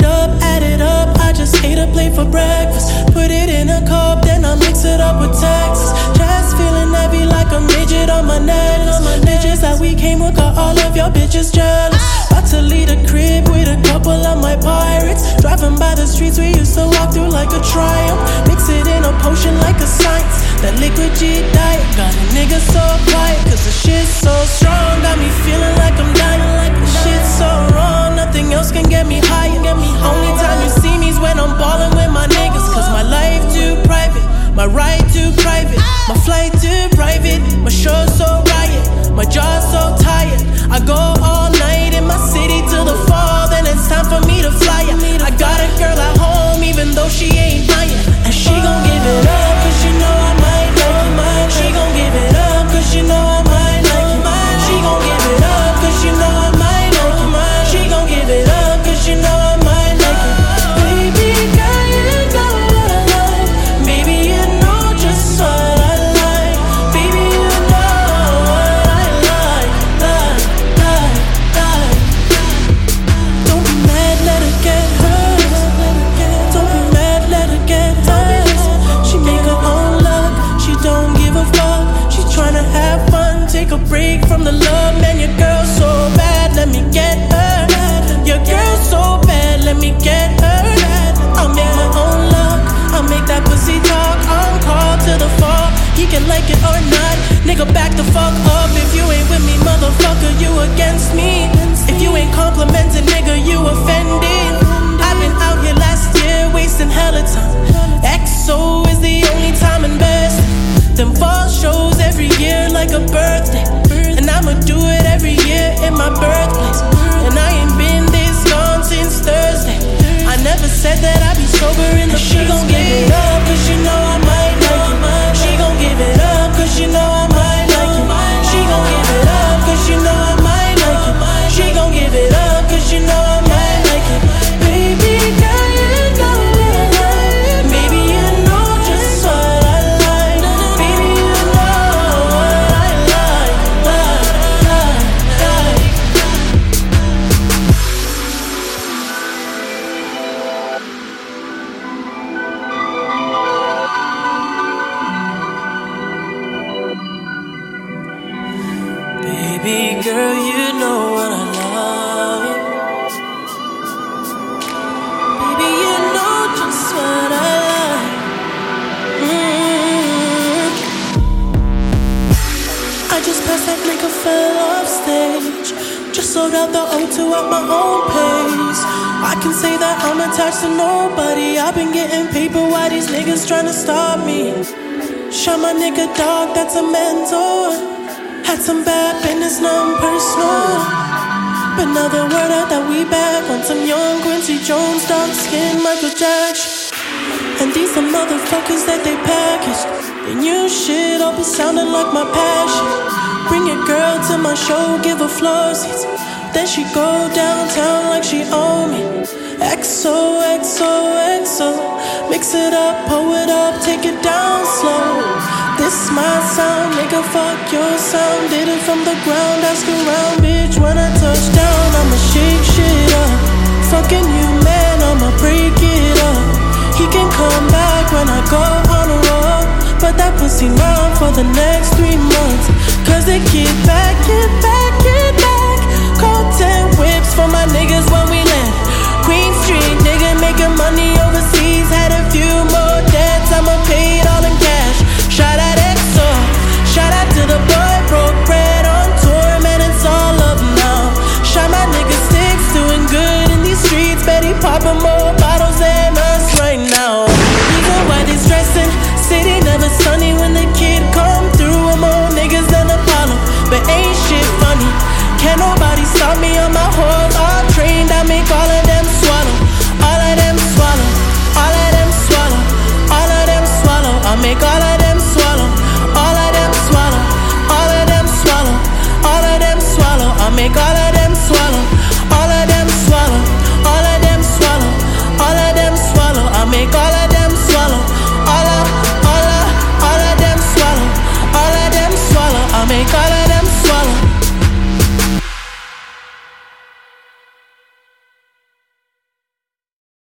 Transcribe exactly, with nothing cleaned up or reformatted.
it up, add it up. I just ate a plate for breakfast. Put it in a cup, then I mix it up with Texas. Just feeling heavy like a midget on my necklace. Bitches that we came with got all of your bitches jealous. About to lead a crib with a couple of my pirates. Driving by the streets we used to walk through like a triumph. Mix it in a potion like a science. That liquid G diet got a nigga so quiet, cause the shit's so strong. Got me feeling like I'm dying, like the shit's so wrong. Nothing else can get me higher. Only time you see me's when I'm ballin' with my niggas. Cause my life too private, my ride too private, my flight too private, my show so riot, my jaw's so tired. I go all night in my city till the fall, then it's time for me to fly ya. I got a girl at home even though she ain't mine. And she gon' give it up cause she know I might like it. She gon' give it up cause she know I might like it. She gon' give it up cause she know I might like it. She gon' give it up cause she know I might like it. Baby girl, you know what I like. Baby, you know just what I like. Baby, you know what I like, like, like, like. Don't be mad, let her get hurt. Don't be mad, let her get hurt. She make her own luck, she don't give a fuck. She tryna have fun, take a break from the love. Man, your girl's so bad, let me get her. Your girl's so bad, let me get her. I'll make my own luck, I'll make that pussy talk. On call to the fall, he can like it or not. Nigga, back the fuck up. If you ain't with me, motherfucker, you against me. If you ain't complimenting, nigga, you offended. I've been out here last year, wasting hella time. X O is the only time and best. Them fall shows every year like a birthday. And I'ma do it every year in my birthplace. And I ain't been this gone since Thursday. I never said that I'd be sober in the She gon' give it up cause she know I might like it. She gon' give it up cause she know I might like it. She gon' give it up cause she know I might like it. She gon' give it up cause she know I might like it. Baby girl, you know what I like. Baby, you know just what I like. Baby, you know what I like, like, like, like. Baby girl, you know what I like. Baby, you know just what I like. mm. I just passed that nigga, fell off stage. Just sold out the O two at my own pace. I can say that I'm attached to nobody. I've been getting paper, why these niggas tryna stop me? Shot my nigga dog, that's a mentor. Had some bad business, nothing personal. But now the word out that we back on some young Quincy Jones, dark skin Michael Jackson. And these the motherfuckers that they packaged. The new shit all be sounding like my passion. Bring your girl to my show, give her floor seats. Then she go downtown like she owe me. X O, X O, X O. Mix it up, pull it up, take it down slow. This my sound, nigga, fuck your sound. Did it from the ground, ask around, bitch. When I touch down, I'ma shake shit up. Fucking you, man, I'ma break it up. He can come back when I go on a road, but that pussy mine for the next